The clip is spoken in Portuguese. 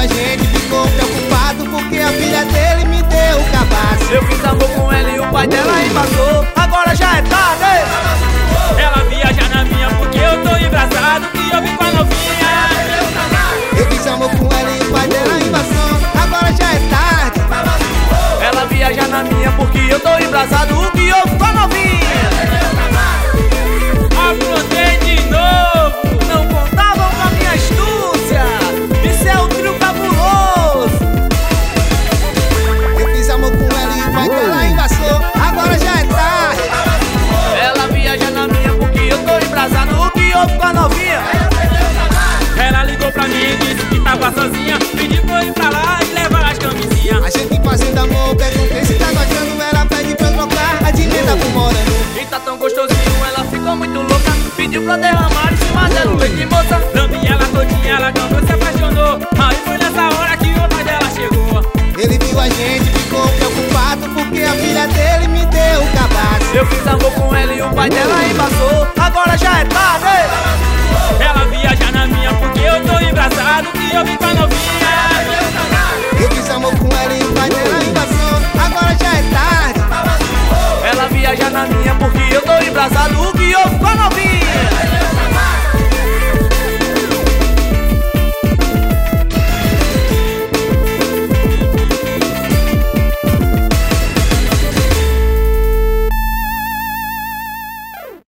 a gente, ficou preocupado porque a filha dele me deu o cabaço. Eu fiz amor com ela e o pai dela embaçou. Agora já é tarde. Ela viaja na minha porque eu tô embraçado e eu vim com a novinha. Eu fiz amor com ela e o pai dela embaçou. Agora já é tarde. Ela viaja na minha porque eu tô embrasado. O que houve com a novinha? Aprontei de novo. Não contavam com a minha astúcia. Isso é o trio cabuloso. Eu fiz amor com ela e o pai dela embaçou. Agora já é tarde. Ela viaja na minha porque eu tô embrasado. O que houve com a novinha? Ela ligou pra mim e disse que tava sozinha. Pediu pra eu ir pra lá e levar as camisinhas. A gente fazendo amor, perguntei se tá gostando. Ela pede pra eu trocar a de menta por moreno. E tá tão gostosinho, ela ficou muito louca. Pediu pra derramar em cima dela o leite, moça. Lambi ela todinha, ela cantou, se apaixonou. Aí foi nessa hora que o pai dela chegou. Ele viu a gente, ficou preocupado porque a filha dele me deu o cabaço. Eu fiz amor com ela e o pai dela embaçou. Agora já é tarde. Ela viaja na minha porque eu tô embraçado e eu vim com a novinha.